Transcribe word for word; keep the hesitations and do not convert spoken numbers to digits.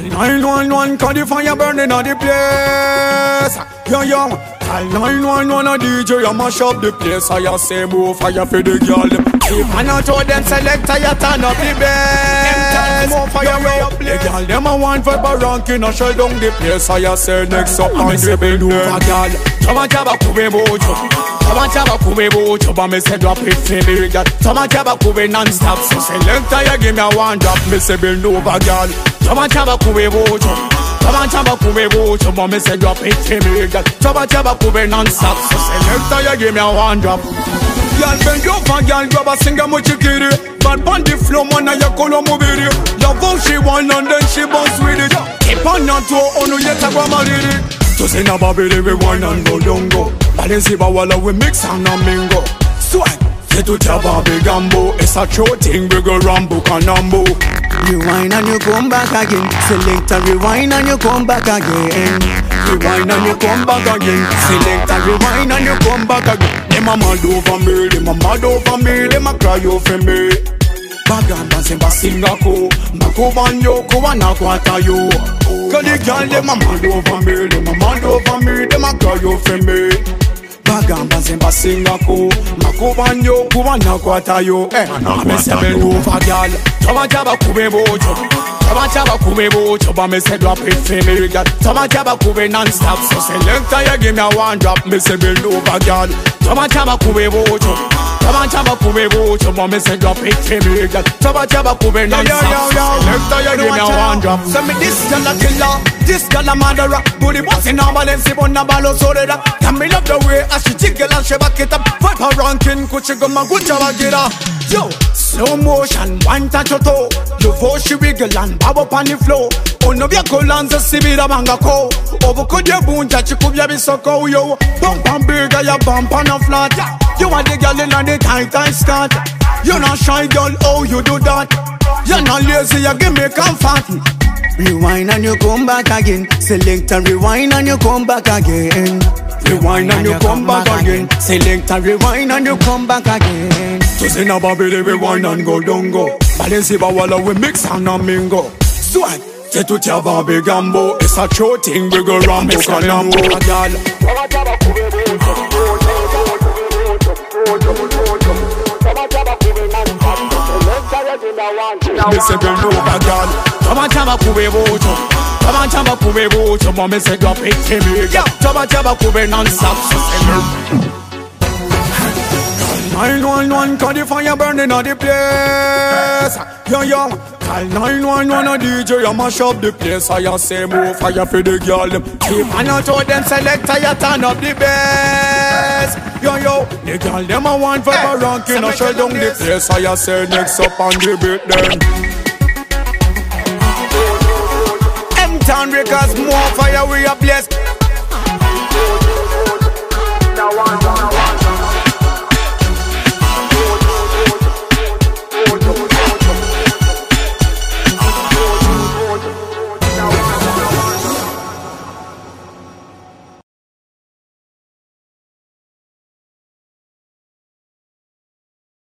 nine one one, cause the fire burning on the place. Yo, yo, call nine one one a D J, I mash up the place. I say more fire for the girl. If I not told them select, I turn up the bass. More fire way up the girl, them a want for ranking, I shell down the place. I say next up and say bend over girl. Tama jaba kube bojo, tama jaba kube bojo, but me say drop it for me girl. Tama jaba kube non-stop, so select, I give me a one drop. Me say bend over girl. Tama jaba kube bojo, tama jaba kube bojo, but me say drop it for me girl. Tama jaba kube non-stop, so select, I give me a one drop. Girl bend over, girl grab a singer muchikiri. Bad on the floor, man, and you call her mobile. Love how she want and then she bounce with it. Keep on your toe, oh no, yet I go marry. To say na babiri we wine and go dongo. Balenci wala we mix and a mingo. Swag, say to Jabba Gambo. It's a true thing, we go Rambo Canambo. Rewind and you come back again. Select a rewind and you come back again. Rewind and you come back again. Select a rewind and you come back again. Them a mad over me, them a mad over me, them a cry over me. Bagamba semba singako, mako banyo ko wanakwata yo. Cause the girl them a mad over me, them a mad over me, them a cry over me. Bagamba semba singako, mako banyo ko wanakwata yo. Eh, I'm say bend over girl, tama jaba kube bojo, tama jaba kube bojo, but me say drop it for me girl. Tama jaba kube non-stop, so select you give me a one drop, me say bend over girl. Tama jaba kube bojo. Tama jaba kube bojo, but me say drop it for me girl. Tama jaba kube non-stop, select you give me a one drop. So me this girl a killer, this girl a murderer. Booty bossy now Balenci but na balo so that. Can me love the way as she jiggle and she back it up. Fight her ranking, could she go my good job get her. Yo, slow motion, one touch your toe. Love how she wiggle and bob up on the floor. Oh no be a colanza si vida manga ko. Over could you bunja chikubya be so ko yo. Bump and bigger ya bump on a flat. You want the girl in on the tight tight skirt. You're not shy girl, oh you do that. You're not lazy, you give me comfort. Rewind and you come back again. Select and rewind and you come back again. Rewind and you come back again. Select and rewind and you come back again. To say na babiri we wine and go dongo. Balenci wala we mix and a mingo. Swag, say to Jabba Gambo. It's a true thing, we go Rambo Canambo. Me say bend over girl. Tama jaba kube bojo, tama jaba kube bojo, but me say drop it for me girl. Tama jaba kube non-stop, so say nine one one, cause the fire burning on the place. Yo, yo, call nine one one a D J, I mash up the place. I say more fire for the girl. If I not told them select, I turn up the bass. Yo, yo, the girl them a want for a ranking, I shell down the place. I say next up and the beat them. M-Town Records, more fire we a place.